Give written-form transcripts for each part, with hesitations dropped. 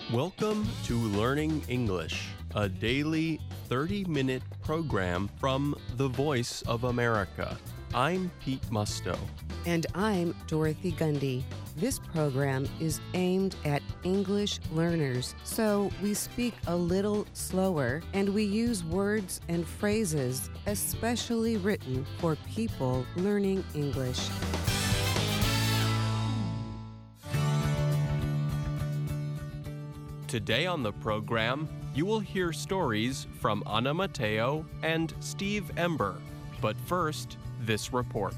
Welcome to Learning English, a daily 30-minute program from The Voice of America. I'm Pete Musto. And I'm Dorothy Gundy. This program is aimed at English learners, so we speak a little slower and we use words and phrases especially written for people learning English. Today on the program, you will hear stories from Ana Mateo and Steve Ember. But first, this report.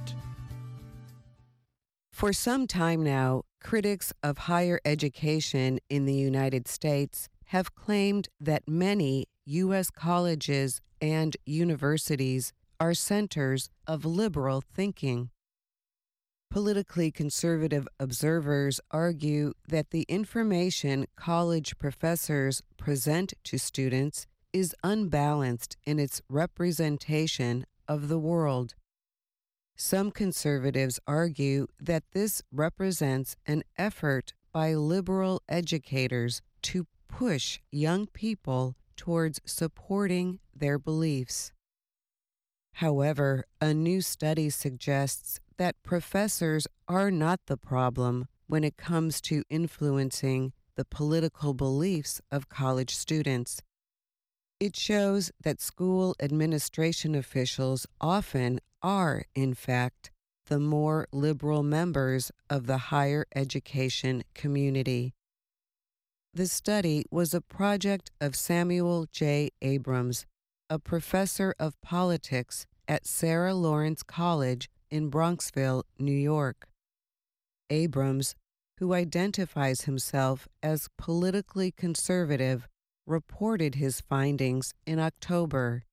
For some time now, critics of higher education in the United States have claimed that many U.S. colleges and universities are centers of liberal thinking. Politically conservative observers argue that the information college professors present to students is unbalanced in its representation of the world. Some conservatives argue that this represents an effort by liberal educators to push young people towards supporting their beliefs. However, a new study suggests that professors are not the problem when it comes to influencing the political beliefs of college students. It shows that school administration officials often are, in fact, the more liberal members of the higher education community. The study was a project of Samuel J. Abrams, a professor of politics at Sarah Lawrence College in Bronxville, New York. Abrams, who identifies himself as politically conservative, reported his findings in October.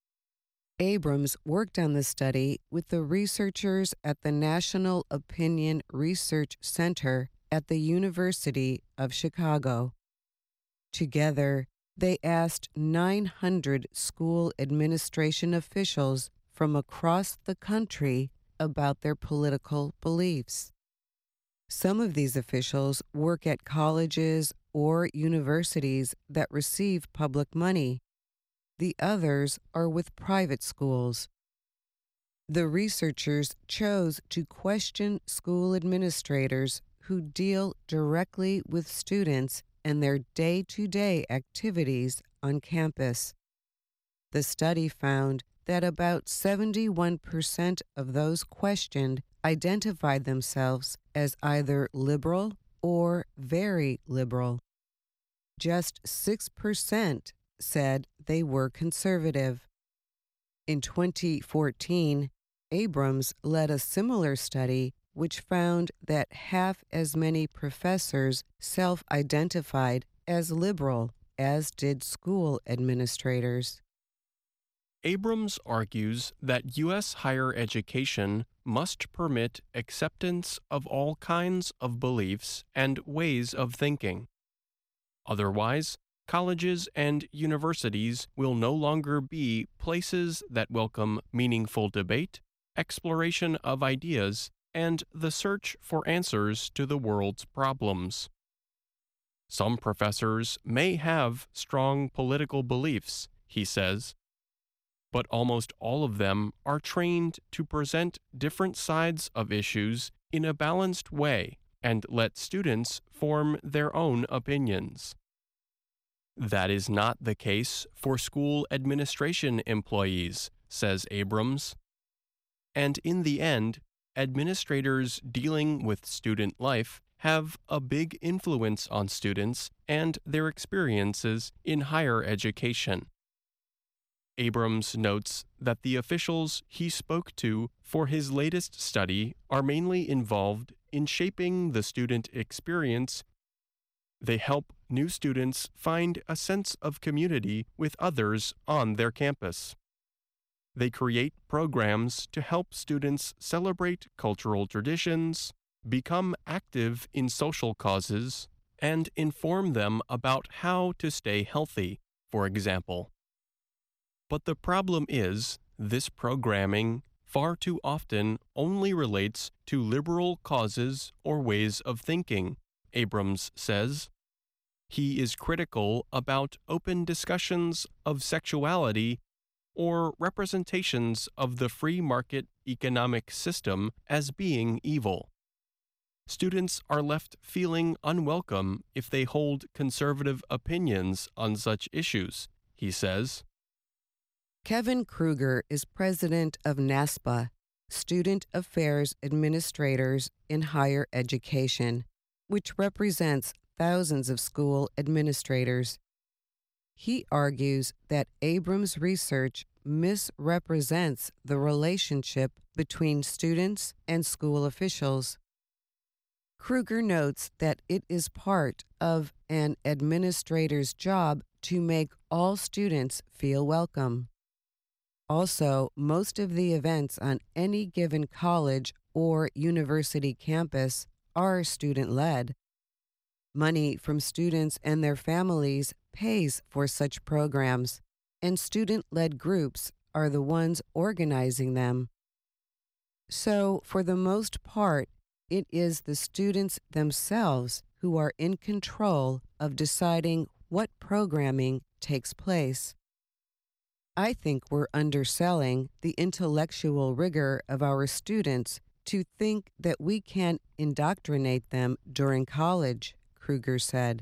Abrams worked on the study with the researchers at the National Opinion Research Center at the University of Chicago. Together, they asked 900 school administration officials from across the country about their political beliefs. Some of these officials work at colleges or universities that receive public money. The others are with private schools. The researchers chose to question school administrators who deal directly with students and their day-to-day activities on campus. The study found that about 71% of those questioned identified themselves as either liberal or very liberal. Just 6% said they were conservative. In 2014, Abrams led a similar study which found that half as many professors self-identified as liberal as did school administrators. Abrams argues that U.S. higher education must permit acceptance of all kinds of beliefs and ways of thinking. Otherwise, colleges and universities will no longer be places that welcome meaningful debate, exploration of ideas, and the search for answers to the world's problems. Some professors may have strong political beliefs, he says, but almost all of them are trained to present different sides of issues in a balanced way and let students form their own opinions. That is not the case for school administration employees, says Abrams. And in the end, administrators dealing with student life have a big influence on students and their experiences in higher education. Abrams notes that the officials he spoke to for his latest study are mainly involved in shaping the student experience. They help new students find a sense of community with others on their campus. They create programs to help students celebrate cultural traditions, become active in social causes, and inform them about how to stay healthy, for example. But the problem is, this programming far too often only relates to liberal causes or ways of thinking, Abrams says. He is critical about open discussions of sexuality or representations of the free market economic system as being evil. Students are left feeling unwelcome if they hold conservative opinions on such issues, he says. Kevin Kruger is president of NASPA, Student Affairs Administrators in Higher Education, which represents thousands of school administrators. He argues that Abrams' research misrepresents the relationship between students and school officials. Kruger notes that it is part of an administrator's job to make all students feel welcome. Also, most of the events on any given college or university campus are student-led. Money from students and their families pays for such programs, and student-led groups are the ones organizing them. So, for the most part, it is the students themselves who are in control of deciding what programming takes place. I think we're underselling the intellectual rigor of our students to think that we can indoctrinate them during college, Kruger said.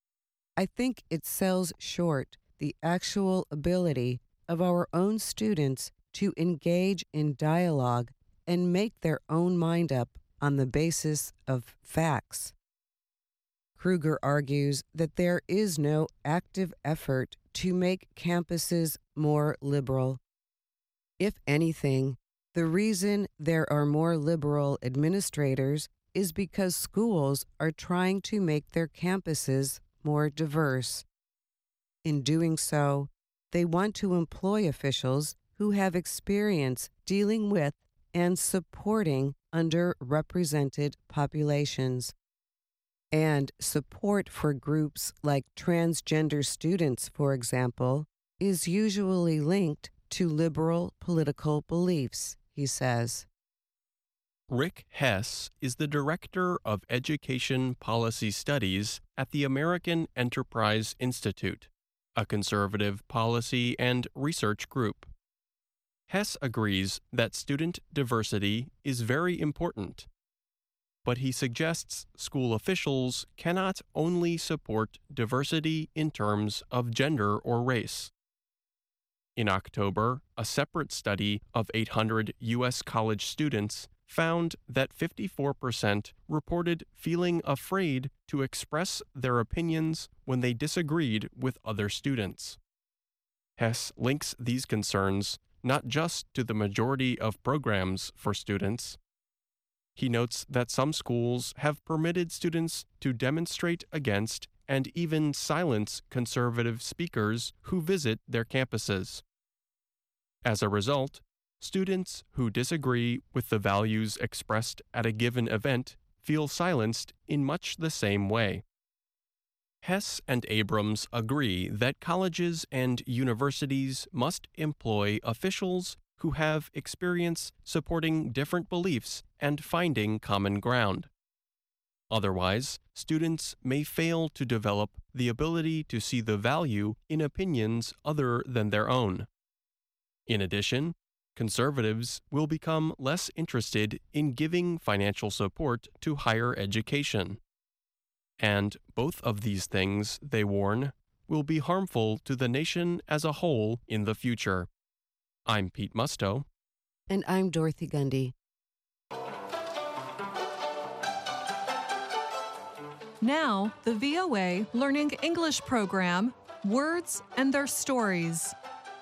I think it sells short the actual ability of our own students to engage in dialogue and make their own mind up on the basis of facts. Kruger argues that there is no active effort to make campuses more liberal. If anything, the reason there are more liberal administrators is because schools are trying to make their campuses more diverse. In doing so, they want to employ officials who have experience dealing with and supporting underrepresented populations. And support for groups like transgender students, for example, is usually linked to liberal political beliefs, he says. Rick Hess is the Director of Education Policy Studies at the American Enterprise Institute, a conservative policy and research group. Hess agrees that student diversity is very important, but he suggests school officials cannot only support diversity in terms of gender or race. In October, a separate study of 800 U.S. college students found that 54% reported feeling afraid to express their opinions when they disagreed with other students. Hess links these concerns not just to the majority of programs for students. He notes that some schools have permitted students to demonstrate against and even silence conservative speakers who visit their campuses. As a result, students who disagree with the values expressed at a given event feel silenced in much the same way. Hess and Abrams agree that colleges and universities must employ officials who have experience supporting different beliefs and finding common ground. Otherwise, students may fail to develop the ability to see the value in opinions other than their own. In addition, conservatives will become less interested in giving financial support to higher education. And both of these things, they warn, will be harmful to the nation as a whole in the future. I'm Pete Musto. And I'm Dorothy Gundy. Now, the VOA Learning English program, Words and Their Stories.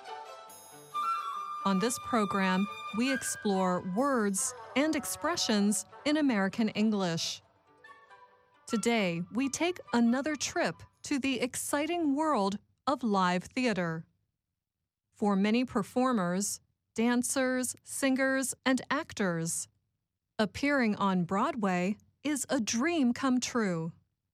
On this program, we explore words and expressions in American English. Today, we take another trip to the exciting world of live theater. For many performers, dancers, singers, and actors, appearing on Broadway is a dream come true.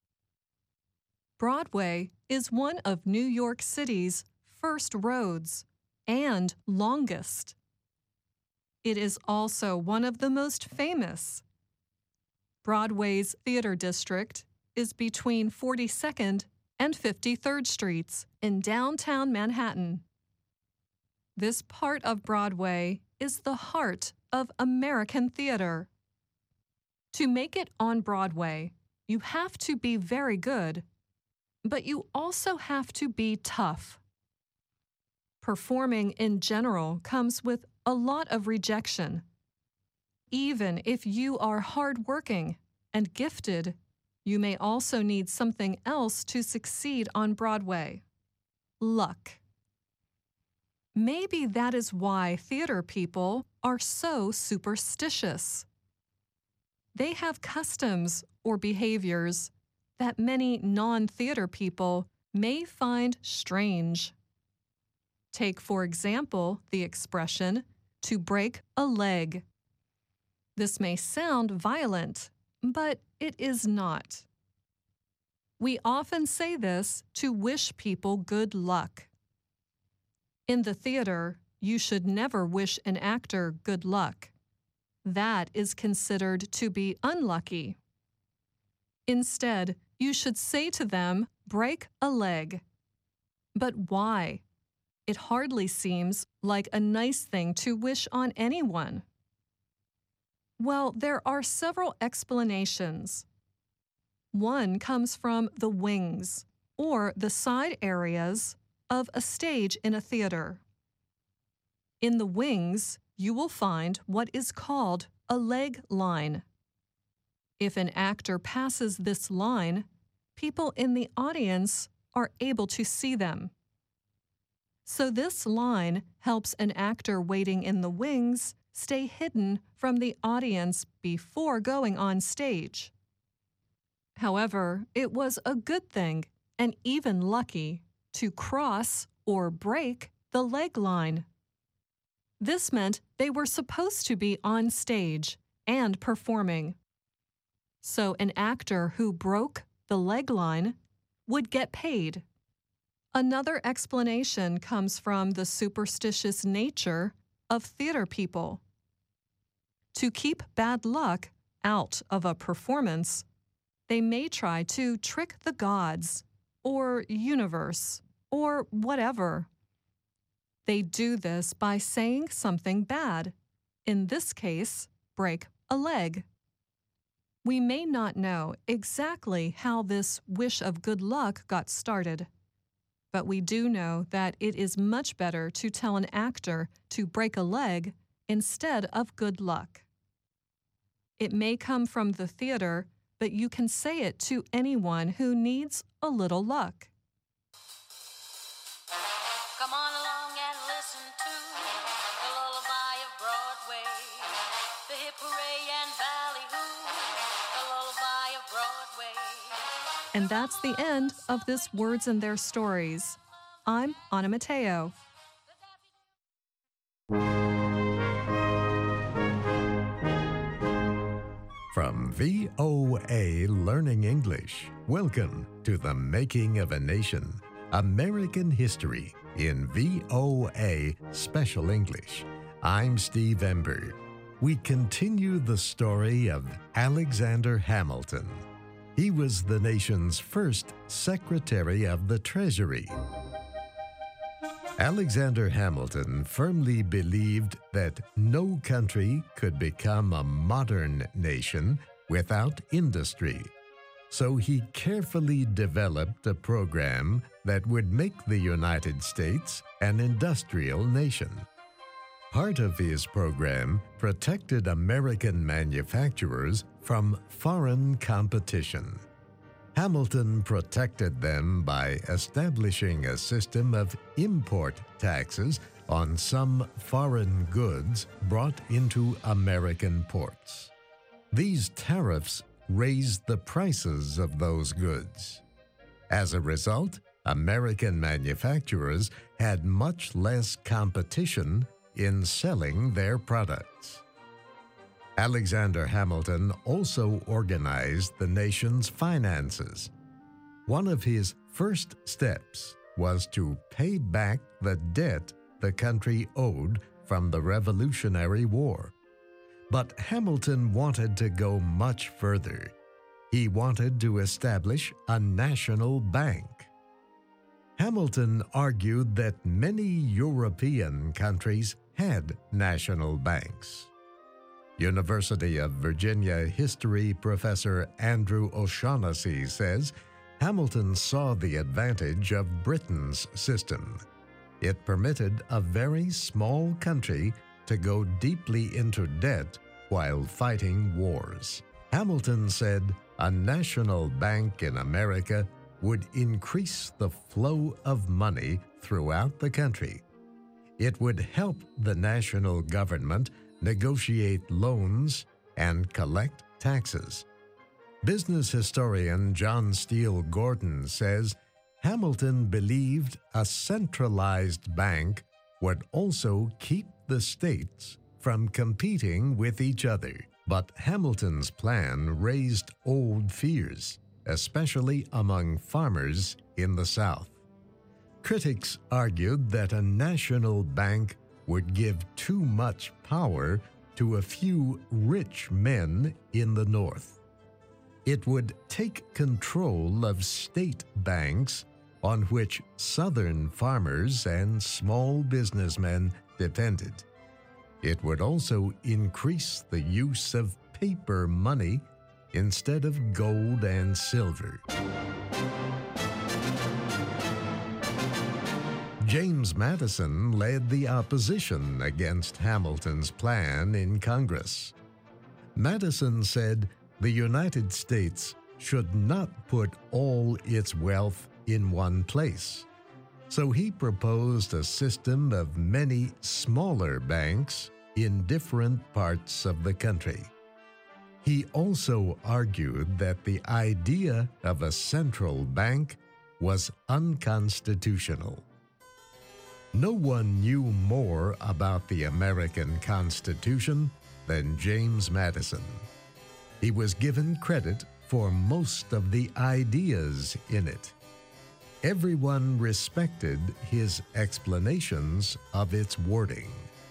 Broadway is one of New York City's first roads and longest. It is also one of the most famous. Broadway's theater district is between 42nd and 53rd Streets in downtown Manhattan. This part of Broadway is the heart of American theater. To make it on Broadway, you have to be very good, but you also have to be tough. Performing in general comes with a lot of rejection. Even if you are hardworking and gifted, you may also need something else to succeed on Broadway: luck. Maybe that is why theater people are so superstitious. They have customs or behaviors that many non-theater people may find strange. Take, for example, the expression, to break a leg. This may sound violent, but it is not. We often say this to wish people good luck. In the theater, you should never wish an actor good luck. That is considered to be unlucky. Instead, you should say to them, break a leg. But why? It hardly seems like a nice thing to wish on anyone. Well, there are several explanations. One comes from the wings, or the side areas, of a stage in a theater. In the wings, you will find what is called a leg line. If an actor passes this line, people in the audience are able to see them. So this line helps an actor waiting in the wings stay hidden from the audience before going on stage. However, it was a good thing, and even lucky, to cross or break the leg line. This meant they were supposed to be on stage and performing. So an actor who broke the leg line would get paid. Another explanation comes from the superstitious nature of theater people. To keep bad luck out of a performance, they may try to trick the gods, or universe, or whatever. They do this by saying something bad, in this case, break a leg. We may not know exactly how this wish of good luck got started, but we do know that it is much better to tell an actor to break a leg instead of good luck. It may come from the theater, but you can say it to anyone who needs a little luck. Come on along and listen to the lullaby of Broadway, the hip hooray and ballyhoo, the lullaby of Broadway. And that's the end of this Words and Their Stories. I'm Anna Mateo. From VOA Learning English, welcome to The Making of a Nation, American History in VOA Special English. I'm Steve Ember. We continue the story of Alexander Hamilton. He was the nation's first Secretary of the Treasury. Alexander Hamilton firmly believed that no country could become a modern nation without industry. So he carefully developed a program that would make the United States an industrial nation. Part of his program protected American manufacturers from foreign competition. Hamilton protected them by establishing a system of import taxes on some foreign goods brought into American ports. These tariffs raised the prices of those goods. As a result, American manufacturers had much less competition in selling their products. Alexander Hamilton also organized the nation's finances. One of his first steps was to pay back the debt the country owed from the Revolutionary War. But Hamilton wanted to go much further. He wanted to establish a national bank. Hamilton argued that many European countries had national banks. University of Virginia history professor Andrew O'Shaughnessy says Hamilton saw the advantage of Britain's system. It permitted a very small country to go deeply into debt while fighting wars. Hamilton said a national bank in America would increase the flow of money throughout the country. It would help the national government negotiate loans and collect taxes. Business historian John Steele Gordon says Hamilton believed a centralized bank would also keep the states from competing with each other. But Hamilton's plan raised old fears, especially among farmers in the South. Critics argued that a national bank would give too much power to a few rich men in the North. It would take control of state banks on which Southern farmers and small businessmen depended. It would also increase the use of paper money instead of gold and silver. James Madison led the opposition against Hamilton's plan in Congress. Madison said the United States should not put all its wealth in one place. So he proposed a system of many smaller banks in different parts of the country. He also argued that the idea of a central bank was unconstitutional. No one knew more about the American Constitution than James Madison. He was given credit for most of the ideas in it. Everyone respected his explanations of its wording.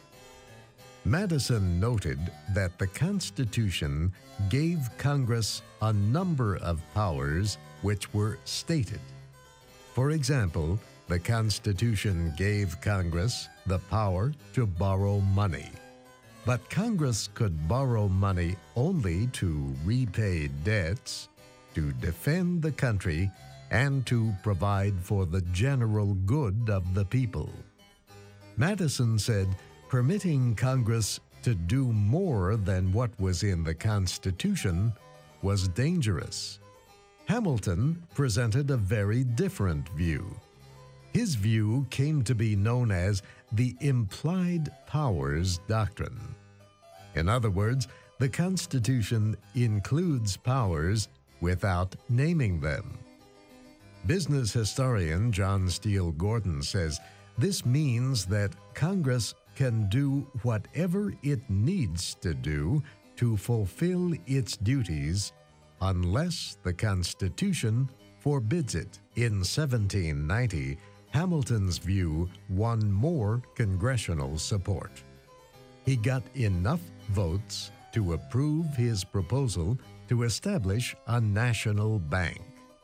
Madison noted that the Constitution gave Congress a number of powers which were stated. For example, the Constitution gave Congress the power to borrow money. But Congress could borrow money only to repay debts, to defend the country, and to provide for the general good of the people. Madison said permitting Congress to do more than what was in the Constitution was dangerous. Hamilton presented a very different view. His view came to be known as the implied powers doctrine. In other words, the Constitution includes powers without naming them. Business historian John Steele Gordon says this means that Congress can do whatever it needs to do to fulfill its duties unless the Constitution forbids it. In 1790, Hamilton's view won more congressional support. He got enough votes to approve his proposal to establish a national bank.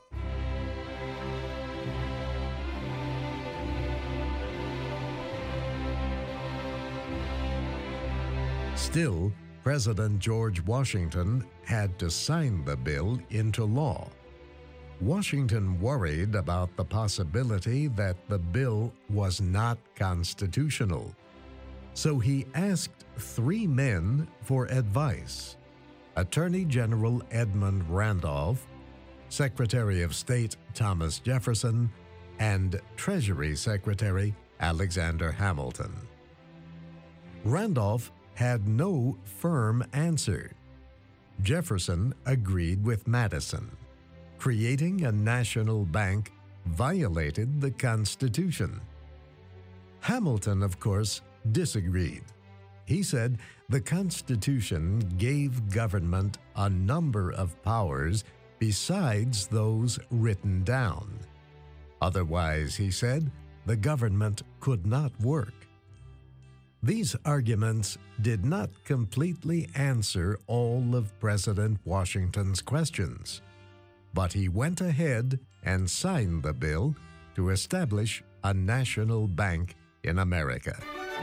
Still, President George Washington had to sign the bill into law. Washington worried about the possibility that the bill was not constitutional. So he asked 3 men for advice: Attorney General Edmund Randolph, Secretary of State Thomas Jefferson, and Treasury Secretary Alexander Hamilton. Randolph had no firm answer. Jefferson agreed with Madison. Creating a national bank violated the Constitution. Hamilton, of course, disagreed. He said the Constitution gave government a number of powers besides those written down. Otherwise, he said, the government could not work. These arguments did not completely answer all of President Washington's questions, but he went ahead and signed the bill to establish a national bank in America.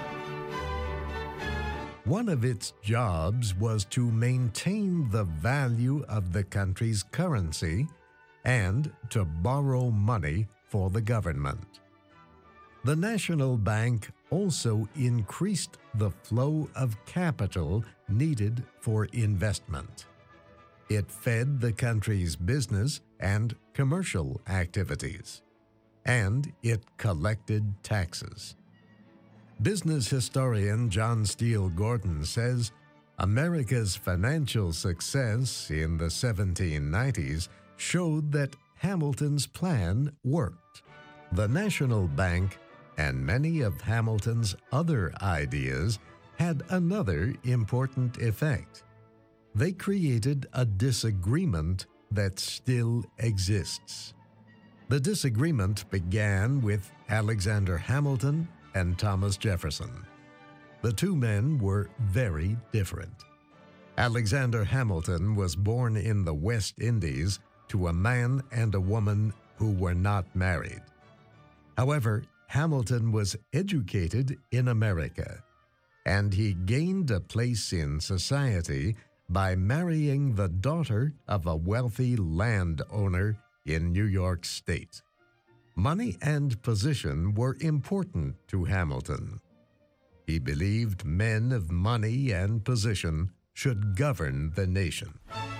One of its jobs was to maintain the value of the country's currency and to borrow money for the government. The national bank also increased the flow of capital needed for investment. It fed the country's business and commercial activities, and it collected taxes. Business historian John Steele Gordon says America's financial success in the 1790s showed that Hamilton's plan worked. The national bank and many of Hamilton's other ideas had another important effect. They created a disagreement that still exists. The disagreement began with Alexander Hamilton and Thomas Jefferson. The two men were very different. Alexander Hamilton was born in the West Indies to a man and a woman who were not married. However, Hamilton was educated in America, and he gained a place in society by marrying the daughter of a wealthy landowner in New York State. Money and position were important to Hamilton. He believed men of money and position should govern the nation.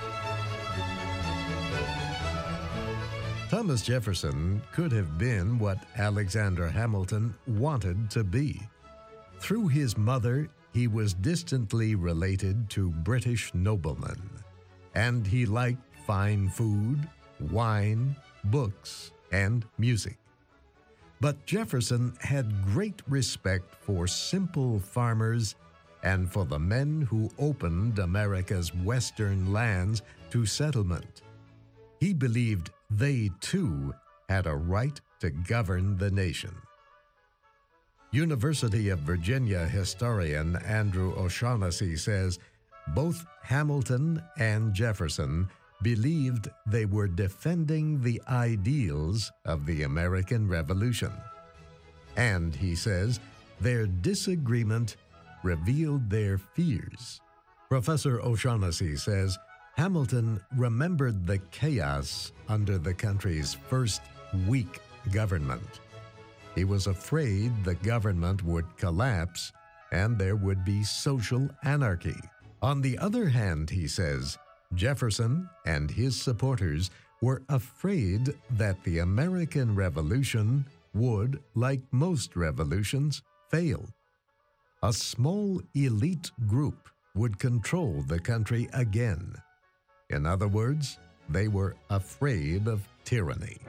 Thomas Jefferson could have been what Alexander Hamilton wanted to be. Through his mother, he was distantly related to British noblemen, and he liked fine food, wine, books, and music. But Jefferson had great respect for simple farmers and for the men who opened America's western lands to settlement. He believed they, too, had a right to govern the nation. University of Virginia historian Andrew O'Shaughnessy says both Hamilton and Jefferson believed they were defending the ideals of the American Revolution. And, he says, their disagreement revealed their fears. Professor O'Shaughnessy says Hamilton remembered the chaos under the country's first weak government. He was afraid the government would collapse and there would be social anarchy. On the other hand, he says, Jefferson and his supporters were afraid that the American Revolution would, like most revolutions, fail. A small elite group would control the country again. In other words, they were afraid of tyranny.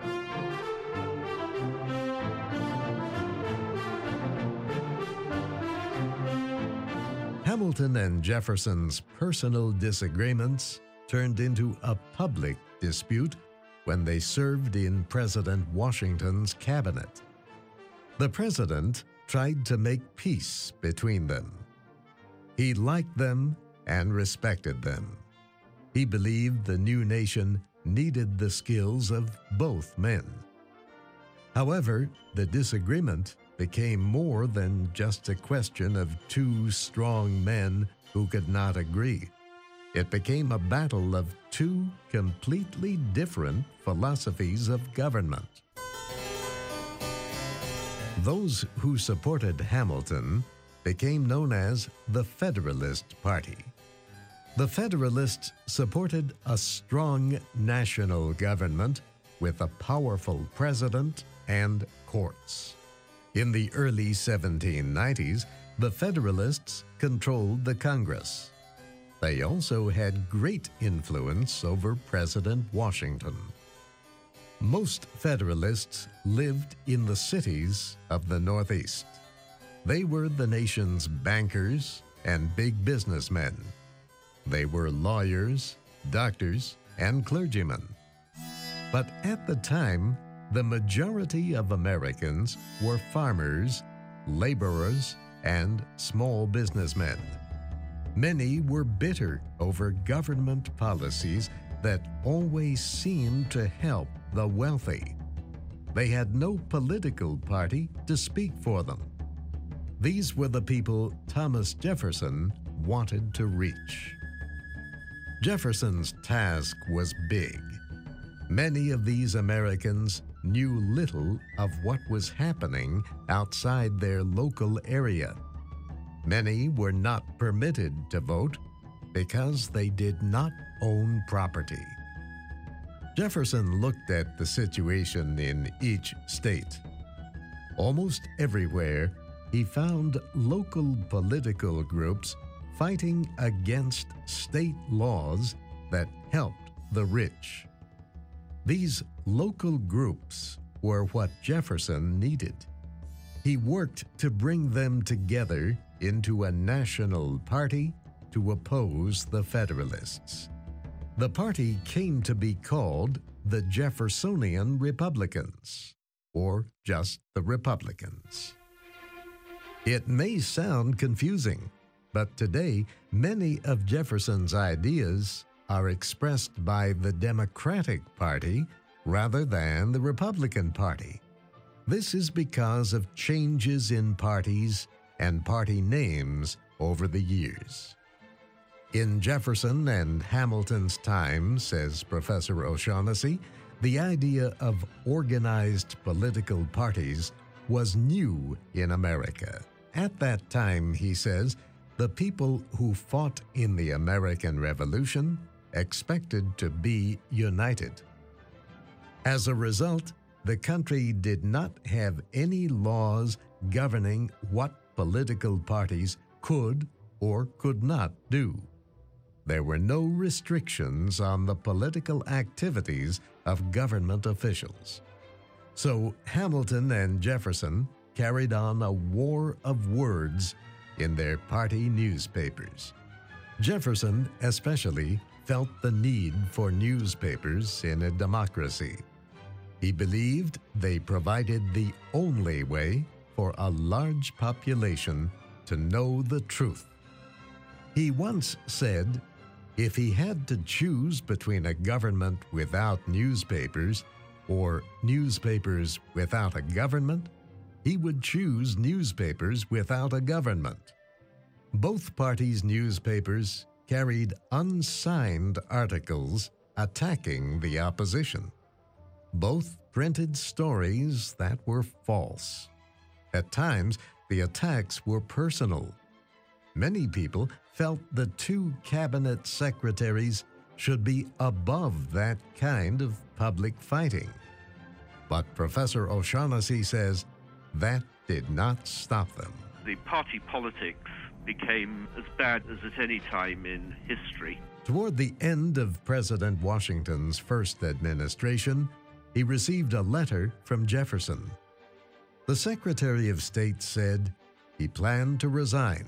Hamilton and Jefferson's personal disagreements turned into a public dispute when they served in President Washington's cabinet. The president tried to make peace between them. He liked them and respected them. He believed the new nation needed the skills of both men. However, the disagreement became more than just a question of two strong men who could not agree. It became a battle of two completely different philosophies of government. Those who supported Hamilton became known as the Federalist Party. The Federalists supported a strong national government with a powerful president and courts. In the early 1790s, the Federalists controlled the Congress. They also had great influence over President Washington. Most Federalists lived in the cities of the Northeast. They were the nation's bankers and big businessmen. They were lawyers, doctors, and clergymen. But at the time, the majority of Americans were farmers, laborers, and small businessmen. Many were bitter over government policies that always seemed to help the wealthy. they had no political party to speak for them. These were the people Thomas Jefferson wanted to reach. Jefferson's task was big. Many of these Americans knew little of what was happening outside their local area. Many were not permitted to vote because they did not own property. Jefferson looked at the situation in each state. Almost everywhere, he found local political groups fighting against state laws that helped the rich. These local groups were what Jefferson needed. He worked to bring them together into a national party to oppose the Federalists. The party came to be called the Jeffersonian Republicans, or just the Republicans. It may sound confusing, but today many of Jefferson's ideas are expressed by the Democratic Party rather than the Republican Party. This is because of changes in parties and party names over the years. In Jefferson and Hamilton's time, says Professor O'Shaughnessy, the idea of organized political parties was new in America. At that time, he says, the people who fought in the American Revolution expected to be united. As a result, the country did not have any laws governing what political parties could or could not do. There were no restrictions on the political activities of government officials. So Hamilton and Jefferson carried on a war of words in their party newspapers. Jefferson especially felt the need for newspapers in a democracy. He believed they provided the only way for a large population to know the truth. He once said, if he had to choose between a government without newspapers or newspapers without a government, he would choose newspapers without a government. Both parties' newspapers carried unsigned articles attacking the opposition. Both printed stories that were false. At times, the attacks were personal. Many people felt the two cabinet secretaries should be above that kind of public fighting. But Professor O'Shaughnessy says that did not stop them. The party politics became as bad as at any time in history. Toward the end of President Washington's first administration, he received a letter from Jefferson. The Secretary of State said he planned to resign.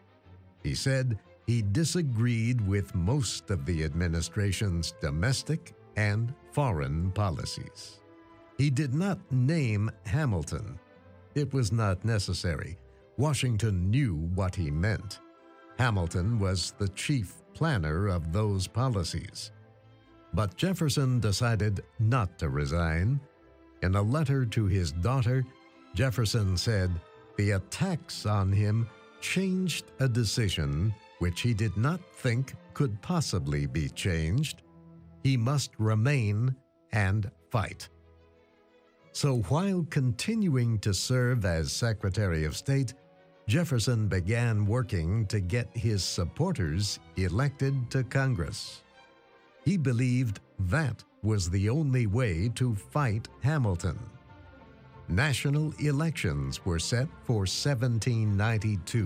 He said he disagreed with most of the administration's domestic and foreign policies. He did not name Hamilton. It was not necessary. Washington knew what he meant. Hamilton was the chief planner of those policies. But Jefferson decided not to resign. In a letter to his daughter, Jefferson said the attacks on him changed a decision which he did not think could possibly be changed. He must remain and fight. So while continuing to serve as Secretary of State, Jefferson began working to get his supporters elected to Congress. He believed that was the only way to fight Hamilton. National elections were set for 1792.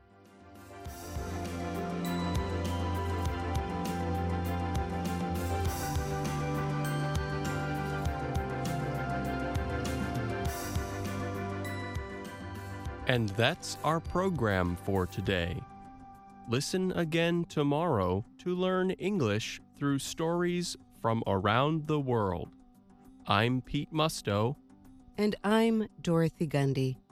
And that's our program for today. Listen again tomorrow to learn English through stories from around the world. I'm Pete Musto. And I'm Dorothy Gundy.